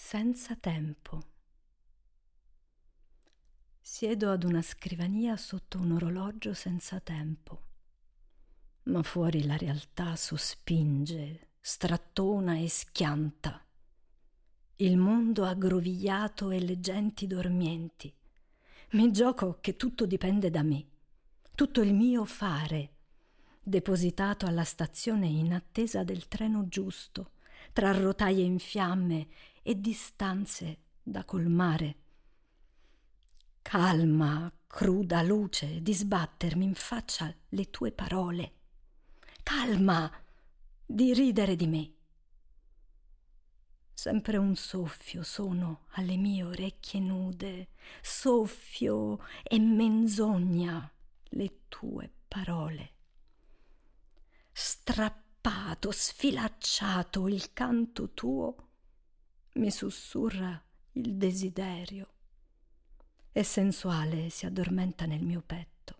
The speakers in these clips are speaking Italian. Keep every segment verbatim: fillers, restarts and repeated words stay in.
Senza tempo. Siedo ad una scrivania sotto un orologio senza tempo, ma fuori la realtà sospinge, strattona e schianta. Il mondo aggrovigliato e le genti dormienti. Mi gioco che tutto dipende da me, tutto il mio fare, depositato alla stazione in attesa del treno giusto, tra rotaie in fiamme e distanze da colmare. Calma, cruda luce di sbattermi in faccia le tue parole. Calma di ridere di me. Sempre un soffio sono alle mie orecchie nude, soffio e menzogna le tue parole. Strappato, sfilacciato il canto tuo, mi sussurra il desiderio e sensuale si addormenta nel mio petto.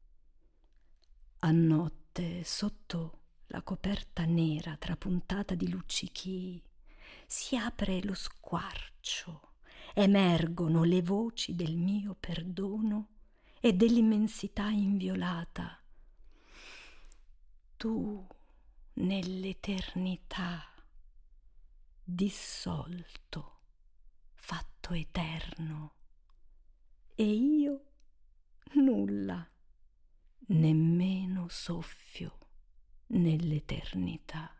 A notte, sotto la coperta nera trapuntata di luccichii, si apre lo squarcio, emergono le voci del mio perdono e dell'immensità inviolata. Tu nell'eternità, dissolto, fatto eterno, e io nulla, nemmeno soffio nell'eternità.